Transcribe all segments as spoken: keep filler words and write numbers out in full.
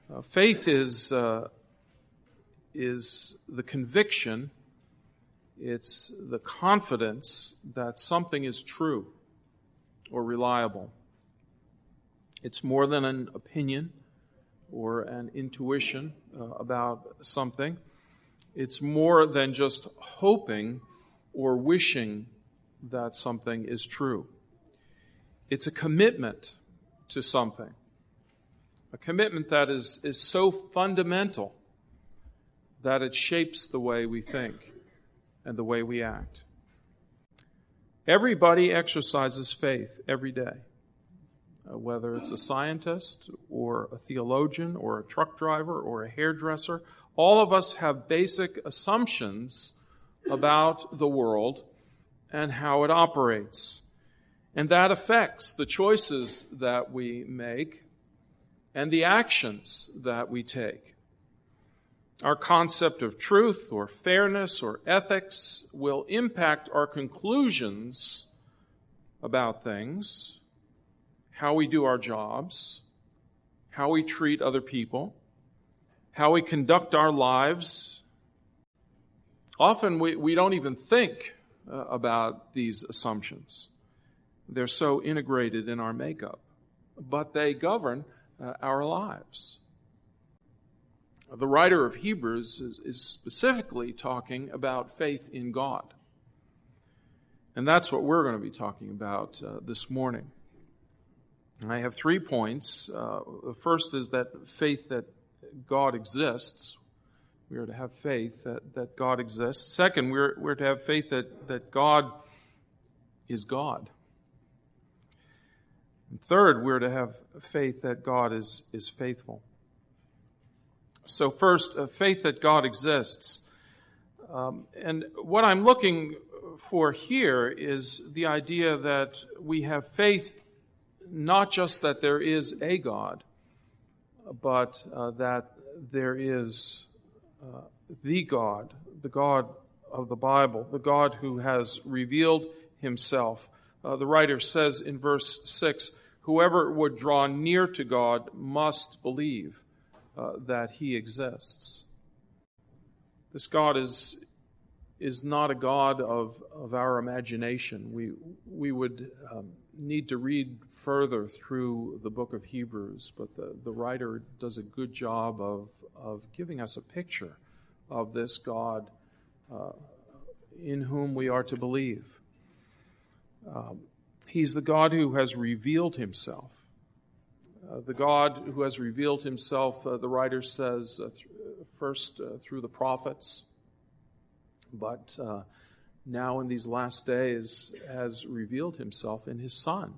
Uh, faith is, uh, is the conviction, it's the confidence that something is true or reliable. It's more than an opinion or an intuition uh, about something. It's more than just hoping or wishing that something is true. It's a commitment to something. A commitment that is, is so fundamental that it shapes the way we think and the way we act. Everybody exercises faith every day, uh, whether it's a scientist or a theologian or a truck driver or a hairdresser. All of us have basic assumptions about the world and how it operates. And that affects the choices that we make and the actions that we take. Our concept of truth or fairness or ethics will impact our conclusions about things, how we do our jobs, how we treat other people, how we conduct our lives. Often we, we don't even think uh, about these assumptions. They're so integrated in our makeup, but they govern uh, our lives. The writer of Hebrews is, is specifically talking about faith in God. And that's what we're going to be talking about uh, this morning. And I have three points. Uh, the first is that faith that God exists. We are to have faith that, that God exists. Second, we're, we're to have faith that, that God is God. And third, we're to have faith that God is, is faithful. So first, uh, faith that God exists. Um, and what I'm looking for here is the idea that we have faith not just that there is a God, but uh, that there is uh, the God, the God of the Bible, the God who has revealed himself. Uh, the writer says in verse six, whoever would draw near to God must believe uh, that he exists. This God is, is not a God of, of our imagination. We, we would um, need to read further through the book of Hebrews, but the, the writer does a good job of, of giving us a picture of this God uh, in whom we are to believe. Um, He's the God who has revealed himself. Uh, the God who has revealed himself, uh, the writer says, uh, th- first uh, through the prophets, but uh, now in these last days has revealed himself in his Son.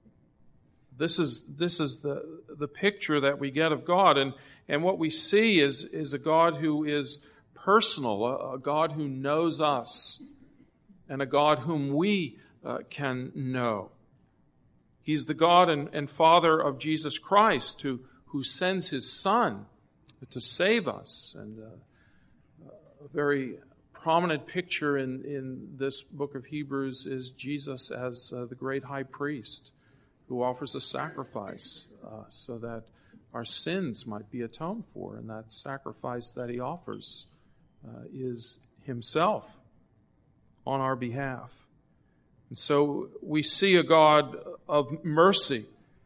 This is this is the, the picture that we get of God. And, and what we see is, is a God who is personal, a, a God who knows us, and a God whom we Uh, can know. He's the God and, and Father of Jesus Christ who, who sends his Son to save us. And uh, a very prominent picture in, in this book of Hebrews is Jesus as uh, the great high priest who offers a sacrifice uh, so that our sins might be atoned for. And that sacrifice that he offers uh, is himself on our behalf. And so we see a God of mercy,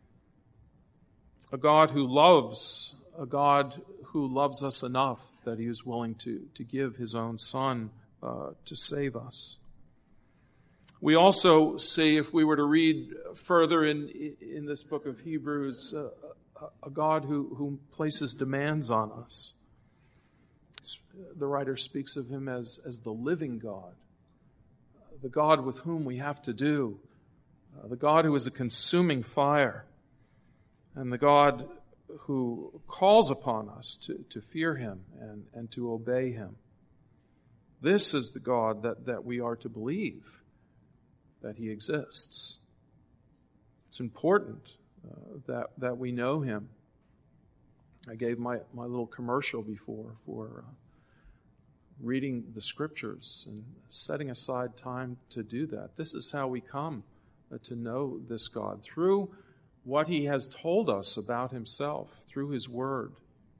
a God who loves, a God who loves us enough that he is willing to, to give his own Son uh, to save us. We also see, if we were to read further in, in this book of Hebrews, uh, a God who, who places demands on us. The writer speaks of him as, as the living God. The God with whom we have to do, uh, the God who is a consuming fire, and the God who calls upon us to, to fear him and, and to obey him. This is the God that, that we are to believe that he exists. It's important uh, that, that we know him. I gave my, my little commercial before for uh, reading the Scriptures and setting aside time to do that. This is how we come to know this God, through what he has told us about himself, through his Word,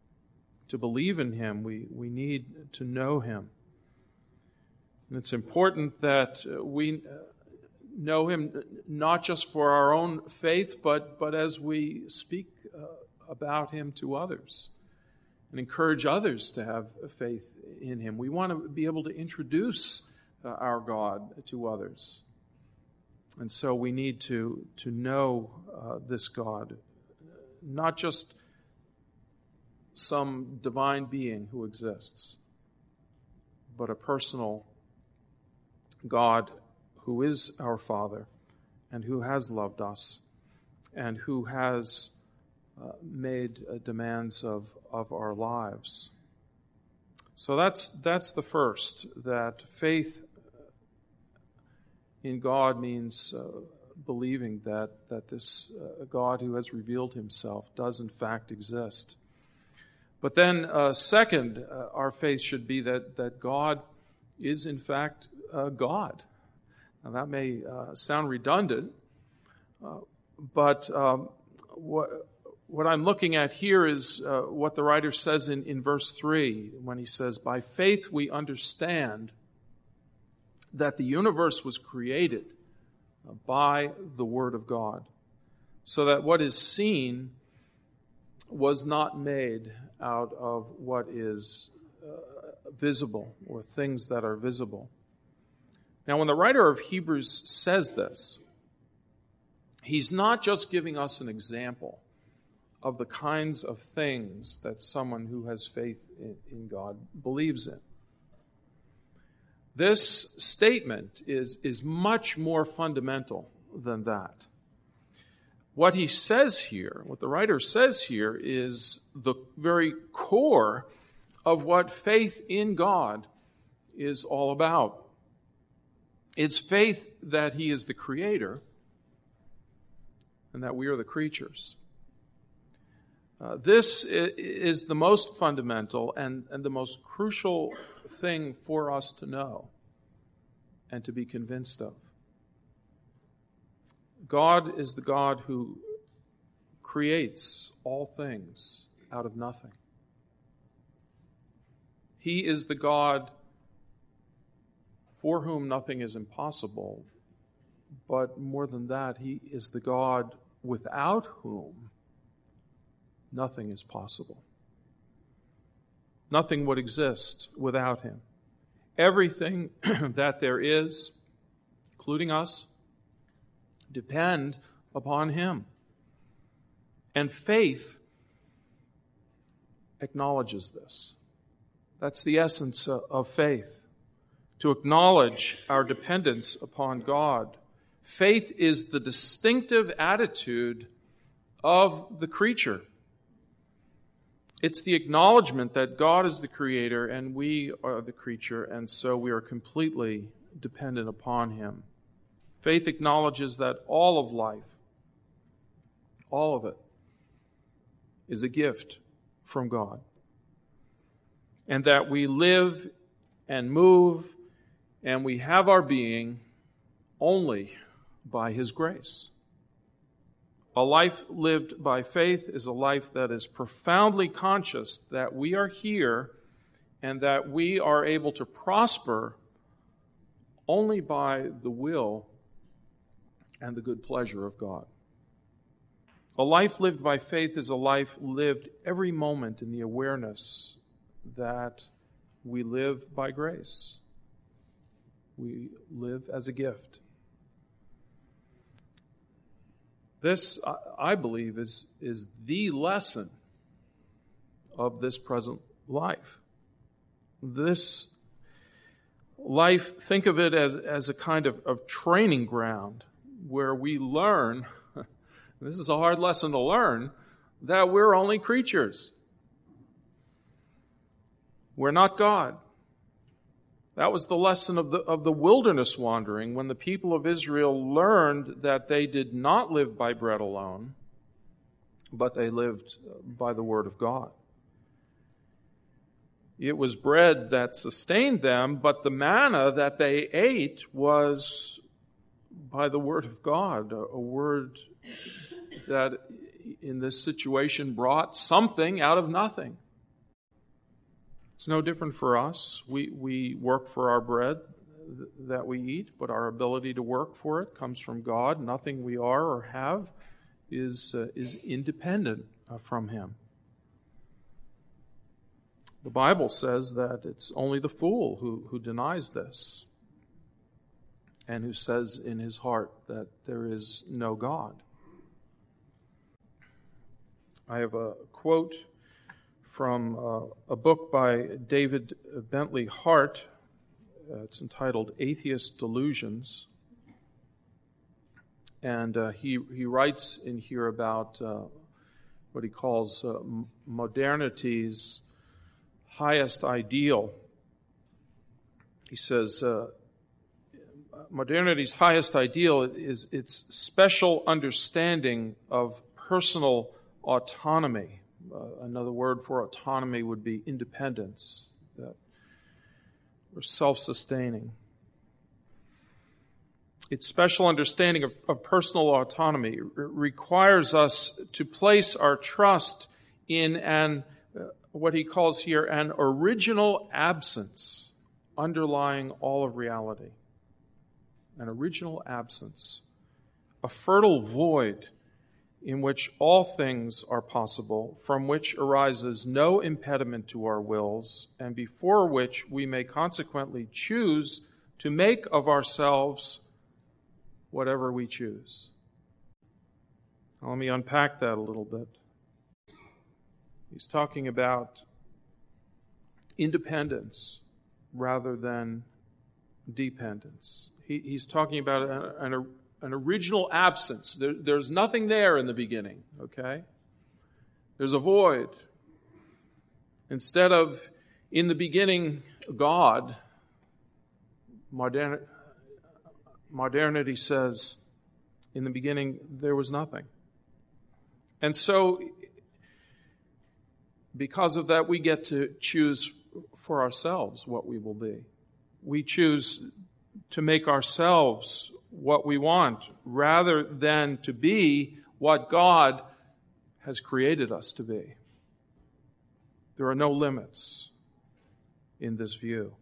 to believe in him, we, we need to know him. And it's important that we know him not just for our own faith, but, but as we speak uh, about him to others and encourage others to have faith in him. We want to be able to introduce uh, our God to others. And so we need to, to know uh, this God, not just some divine being who exists, but a personal God who is our Father and who has loved us and who has uh, made uh, demands of, of our lives. So that's that's the first, that faith in God means uh, believing that, that this uh, God who has revealed himself does in fact exist. But then uh, second, uh, our faith should be that, that God is in fact uh, God. Now that may uh, sound redundant, uh, but um, what, what I'm looking at here is uh, what the writer says in, in verse three, when he says, "By faith we understand that the universe was created by the Word of God, so that what is seen was not made out of what is uh, visible or things that are visible." Now, when the writer of Hebrews says this, he's not just giving us an example of the kinds of things that someone who has faith in, in God believes in. This statement is, is much more fundamental than that. What he says here, what the writer says here, is the very core of what faith in God is all about. It's faith that he is the creator and that we are the creatures. Uh, this is the most fundamental and, and the most crucial thing for us to know and to be convinced of. God is the God who creates all things out of nothing. He is the God for whom nothing is impossible, but more than that, he is the God without whom nothing is possible. Nothing would exist without him. Everything that there is, including us, depend upon him. And faith acknowledges this. That's the essence of faith, to acknowledge our dependence upon God. Faith is the distinctive attitude of the creature. It's the acknowledgement that God is the creator and we are the creature, and so we are completely dependent upon him. Faith acknowledges that all of life, all of it, is a gift from God, and that we live and move and we have our being only by his grace. A life lived by faith is a life that is profoundly conscious that we are here and that we are able to prosper only by the will and the good pleasure of God. A life lived by faith is a life lived every moment in the awareness that we live by grace. We live as a gift. This, I believe, is, is the lesson of this present life. This life, think of it as, as a kind of, of training ground where we learn, this is a hard lesson to learn, that we're only creatures. We're not God. That was the lesson of the, of the wilderness wandering, when the people of Israel learned that they did not live by bread alone, but they lived by the Word of God. It was bread that sustained them, but the manna that they ate was by the Word of God, a, a word that in this situation brought something out of nothing. It's no different for us. We, we work for our bread that we eat, but our ability to work for it comes from God. Nothing we are or have is, uh, is independent uh, from Him. The Bible says that it's only the fool who, who denies this and who says in his heart that there is no God. I have a quote from uh, a book by David Bentley Hart. Uh, it's entitled Atheist Delusions. And uh, he, he writes in here about uh, what he calls uh, modernity's highest ideal. He says, uh, modernity's highest ideal is its special understanding of personal autonomy. Uh, another word for autonomy would be independence, that we're self-sustaining. Its special understanding of, of personal autonomy r- requires us to place our trust in an uh, what he calls here an original absence underlying all of reality. An original absence, a fertile void in which all things are possible, from which arises no impediment to our wills, and before which we may consequently choose to make of ourselves whatever we choose. Now, let me unpack that a little bit. He's talking about independence rather than dependence. He, he's talking about an, an, an original absence. There, there's nothing there in the beginning, okay? There's a void. Instead of, in the beginning, God, modern, modernity says, in the beginning, there was nothing. And so, because of that, we get to choose for ourselves what we will be. We choose to make ourselves what we want rather than to be what God has created us to be. There are no limits in this view.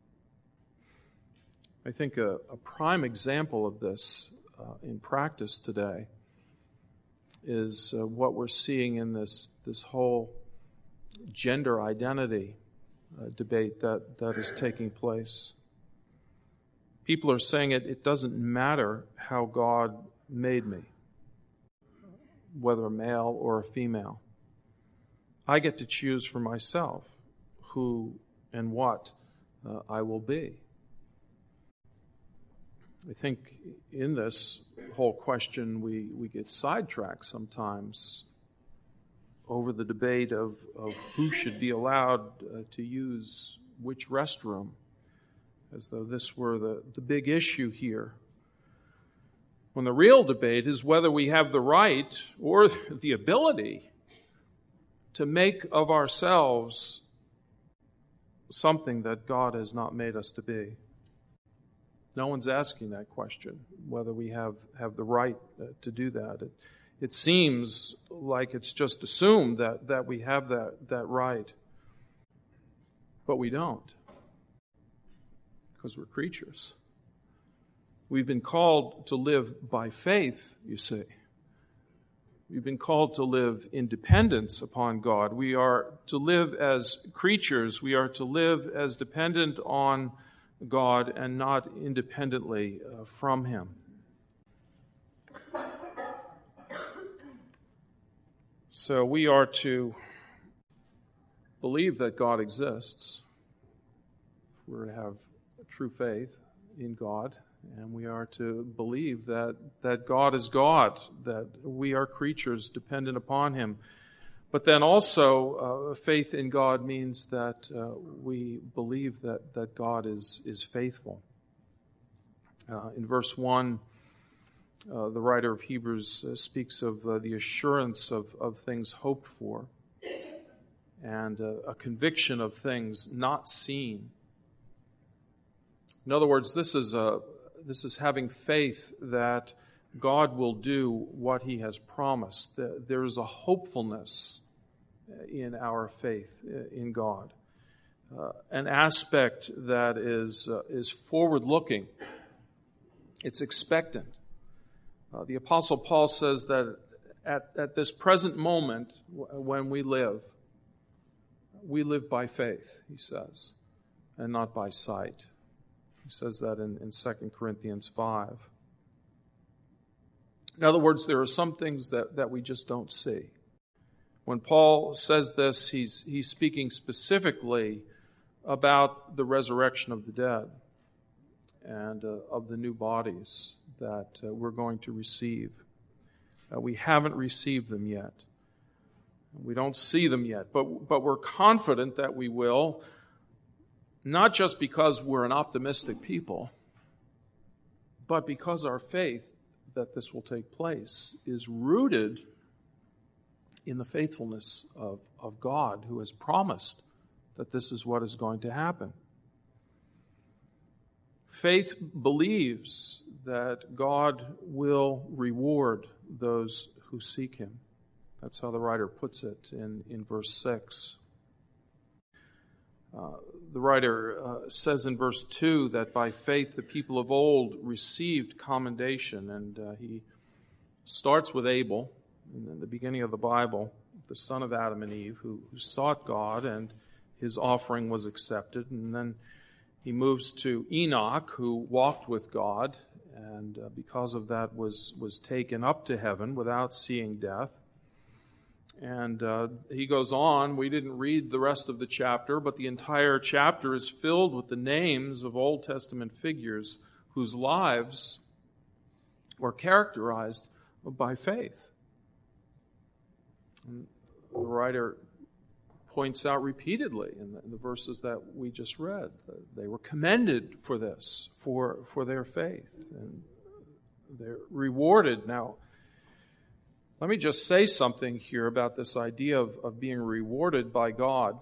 I think a, a prime example of this uh, in practice today is uh, what we're seeing in this, this whole gender identity uh, debate that, that is taking place. People are saying it, it doesn't matter how God made me, whether a male or a female. I get to choose for myself who and what uh, I will be. I think in this whole question we, we get sidetracked sometimes over the debate of, of who should be allowed uh, to use which restroom, as though this were the, the big issue here. When the real debate is whether we have the right or the ability to make of ourselves something that God has not made us to be. No one's asking that question, whether we have, have the right uh, to do that. It, it seems like it's just assumed that, that we have that, that right. But we don't, because we're creatures. We've been called to live by faith, you see. We've been called to live in dependence upon God. We are to live as creatures. We are to live as dependent on God and not independently uh, from Him. So we are to believe that God exists. We're to have true faith in God, and we are to believe that, that God is God, that we are creatures dependent upon Him. But then also, uh, faith in God means that uh, we believe that, that God is, is faithful. Uh, in verse one, uh, the writer of Hebrews uh, speaks of uh, the assurance of, of things hoped for and uh, a conviction of things not seen. In other words, this is a this is having faith that God will do what He has promised. There is a hopefulness in our faith in God. uh, an aspect that is, uh, is forward-looking. It's expectant. Uh, the Apostle Paul says that at, at this present moment w- when we live, we live by faith, he says, and not by sight. He says that in, in Second Corinthians five. In other words, there are some things that, that we just don't see. When Paul says this, he's, he's speaking specifically about the resurrection of the dead and uh, of the new bodies that uh, we're going to receive. Uh, we haven't received them yet. We don't see them yet, but, but we're confident that we will, not just because we're an optimistic people, but because our faith that this will take place is rooted in the faithfulness of, of God, who has promised that this is what is going to happen. Faith believes that God will reward those who seek him. That's how the writer puts it in, in verse six. Uh, the writer uh, says in verse two that by faith the people of old received commendation, and uh, he starts with Abel in the beginning of the Bible, the son of Adam and Eve, who, who sought God, and his offering was accepted. And then he moves to Enoch, who walked with God, and uh, because of that was, was taken up to heaven without seeing death. And uh, he goes on. We didn't read the rest of the chapter, but the entire chapter is filled with the names of Old Testament figures whose lives were characterized by faith. And the writer points out repeatedly in the, in the verses that we just read, that they were commended for this, for, for their faith, and they're rewarded. Now, let me just say something here about this idea of, of being rewarded by God.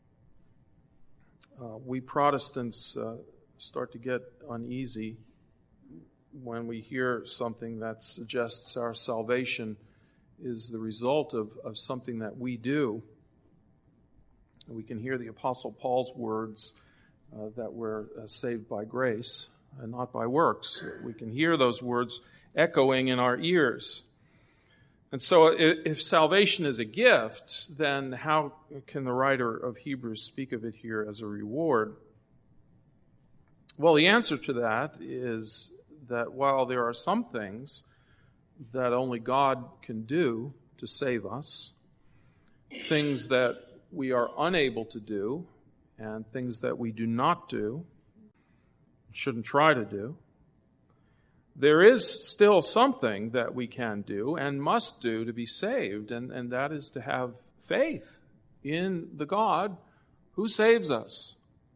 Uh, we Protestants uh, start to get uneasy when we hear something that suggests our salvation is the result of, of something that we do. We can hear the Apostle Paul's words uh, that we're uh, saved by grace and not by works. We can hear those words echoing in our ears. And so if salvation is a gift, then how can the writer of Hebrews speak of it here as a reward? Well, the answer to that is that while there are some things that only God can do to save us, things that we are unable to do, and things that we do not do, shouldn't try to do, there is still something that we can do and must do to be saved, and, and that is to have faith in the God who saves us.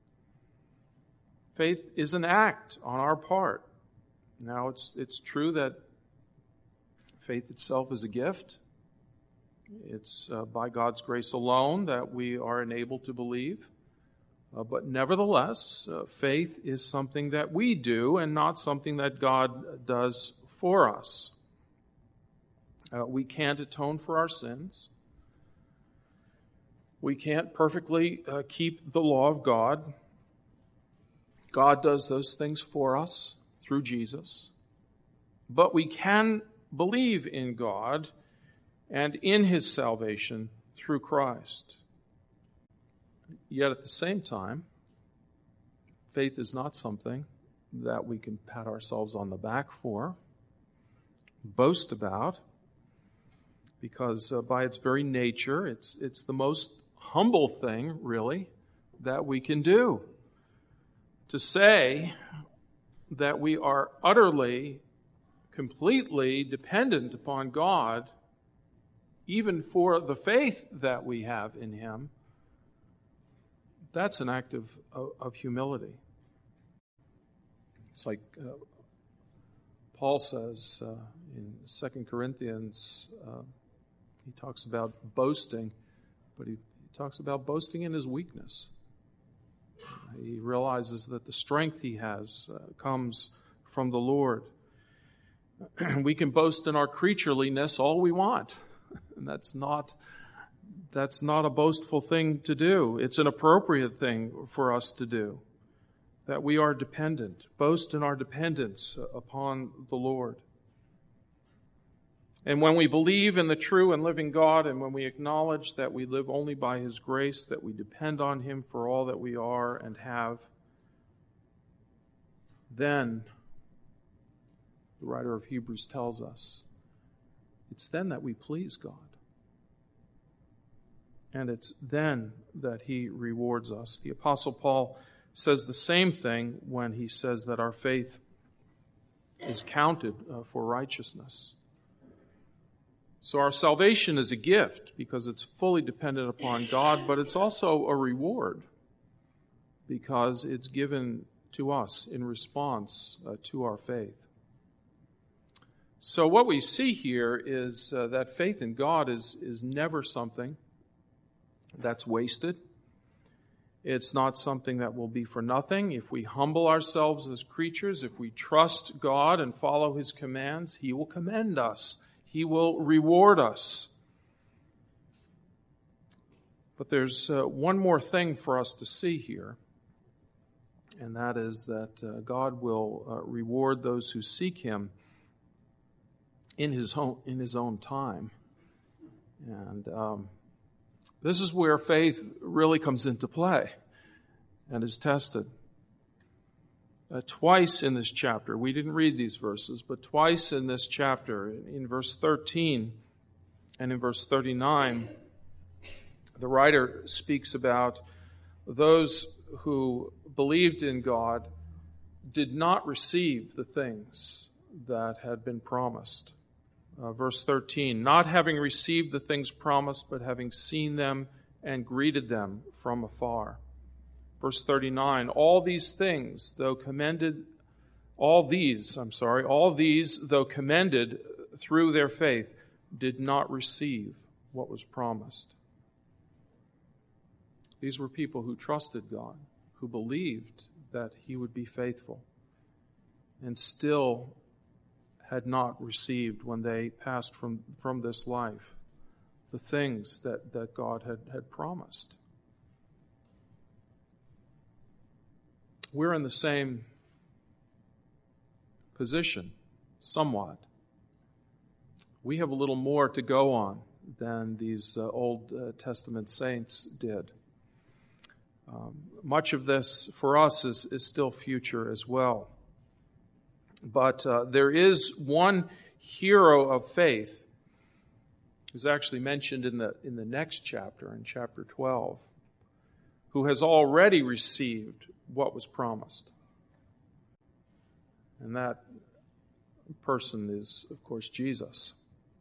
Faith is an act on our part. Now, it's, it's true that faith itself is a gift. It's uh, by God's grace alone that we are enabled to believe. Uh, but nevertheless, uh, faith is something that we do and not something that God does for us. Uh, we can't atone for our sins. We can't perfectly uh, keep the law of God. God does those things for us through Jesus. But we can believe in God and in his salvation through Christ. Yet at the same time, faith is not something that we can pat ourselves on the back for, boast about, because uh, by its very nature, it's, it's the most humble thing, really, that we can do. To say that we are utterly, completely dependent upon God, even for the faith that we have in him, that's an act of, of, of humility. It's like uh, Paul says uh, in Second Corinthians, uh, he talks about boasting, but he, he talks about boasting in his weakness. He realizes that the strength he has uh, comes from the Lord. We can boast in our creatureliness all we want, and that's not that's not a boastful thing to do. It's an appropriate thing for us to do, that we are dependent, boast in our dependence upon the Lord. And when we believe in the true and living God, and when we acknowledge that we live only by His grace, that we depend on Him for all that we are and have, then, the writer of Hebrews tells us, it's then that we please God. And it's then that He rewards us. The Apostle Paul says the same thing when he says that our faith is counted uh, for righteousness. So our salvation is a gift because it's fully dependent upon God, but it's also a reward because it's given to us in response uh, to our faith. So what we see here is uh, that faith in God is, is never something that's wasted. It's not something that will be for nothing. If we humble ourselves as creatures, if we trust God and follow His commands, He will commend us. He will reward us. But there's uh, one more thing for us to see here, and that is that uh, God will uh, reward those who seek Him in His own, in His own time. And um, this is where faith really comes into play and is tested. Uh, twice in this chapter, we didn't read these verses, but twice in this chapter, in verse thirteen and in verse thirty-nine, the writer speaks about those who believed in God did not receive the things that had been promised. Uh, verse thirteen, not having received the things promised, but having seen them and greeted them from afar. Verse thirty-nine, all these things, though commended, all these, I'm sorry, all these, though commended through their faith, did not receive what was promised. These were people who trusted God, who believed that He would be faithful, and still had not received when they passed from, from this life the things that, that God had, had promised. We're in the same position, somewhat. We have a little more to go on than these uh, Old uh, Testament saints did. Um, much of this for us is, is still future as well. But uh, there is one hero of faith who's actually mentioned in the in the next chapter, in chapter twelve, who has already received what was promised. And that person is, of course, Jesus.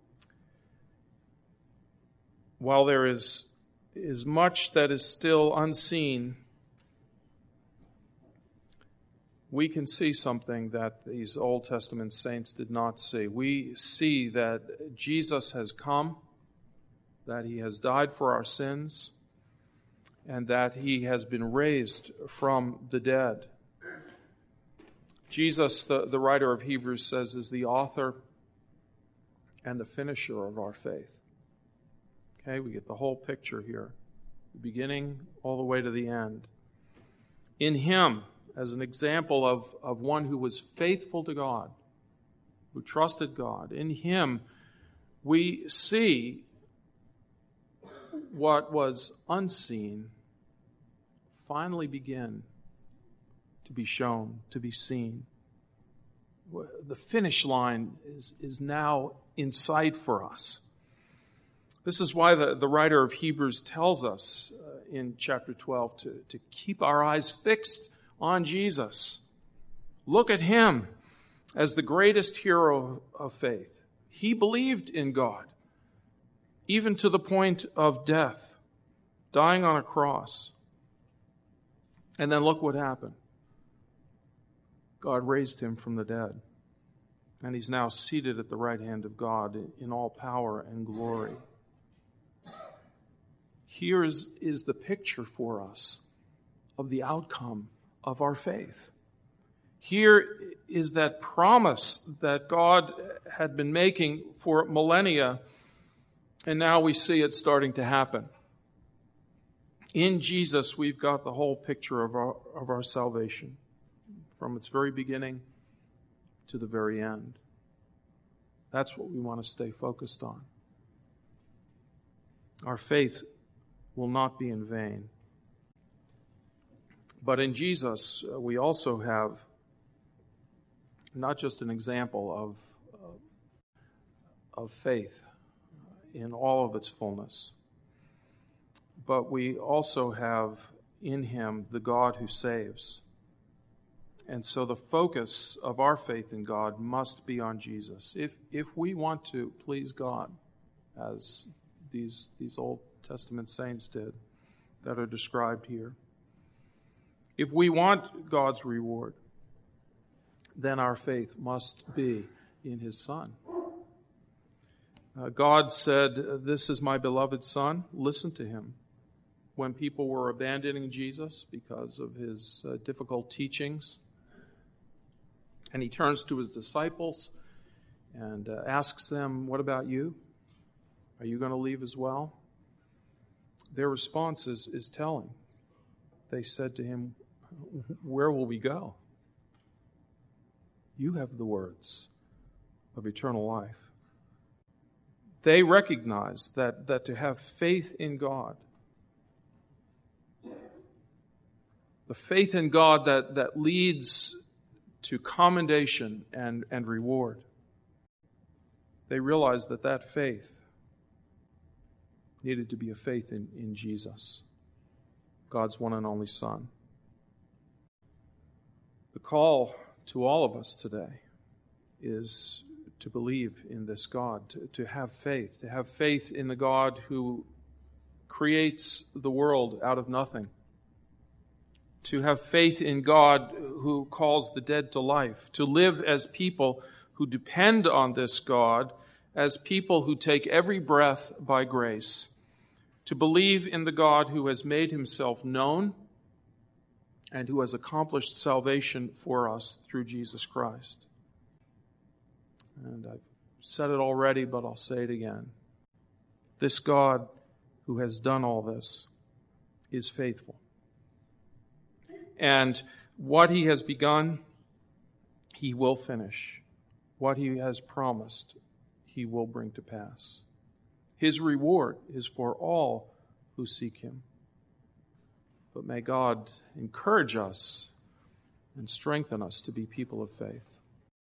While there is, is much that is still unseen, we can see something that these Old Testament saints did not see. We see that Jesus has come, that He has died for our sins, and that He has been raised from the dead. Jesus, the, the writer of Hebrews says, is the author and the finisher of our faith. Okay, we get the whole picture here, the beginning all the way to the end. In Him, as an example of, of one who was faithful to God, who trusted God, in Him we see what was unseen finally begin to be shown, to be seen. The finish line is, is now in sight for us. This is why the, the writer of Hebrews tells us uh, in chapter twelve to, to keep our eyes fixed on Jesus. Look at Him as the greatest hero of faith. He believed in God, even to the point of death, dying on a cross. And then look what happened. God raised Him from the dead. And He's now seated at the right hand of God in all power and glory. Here is, is the picture for us of the outcome of our faith. Here is that promise that God had been making for millennia, and now we see it starting to happen. In Jesus, we've got the whole picture of our, of our salvation, from its very beginning to the very end. That's what we want to stay focused on. Our faith will not be in vain. But in Jesus, uh, we also have not just an example of, uh, of faith in all of its fullness, but we also have in him the God who saves. And so the focus of our faith in God must be on Jesus. If if we want to please God, as these, these Old Testament saints did that are described here, if we want God's reward, then our faith must be in his Son. Uh, God said, "This is my beloved Son, listen to him." When people were abandoning Jesus because of his uh, difficult teachings, and he turns to his disciples and uh, asks them, "What about you? Are you going to leave as well?" Their response is, is telling. They said to him, "Where will we go? You have the words of eternal life." They recognize that, that to have faith in God, the faith in God that, that leads to commendation and, and reward, they realized that that faith needed to be a faith in, in Jesus, God's one and only Son. The call to all of us today is to believe in this God, to, to have faith, to have faith in the God who creates the world out of nothing, to have faith in God who calls the dead to life, to live as people who depend on this God, as people who take every breath by grace, to believe in the God who has made himself known and who has accomplished salvation for us through Jesus Christ. And I've said it already, but I'll say it again. This God who has done all this is faithful. And what he has begun, he will finish. What he has promised, he will bring to pass. His reward is for all who seek him. But may God encourage us and strengthen us to be people of faith.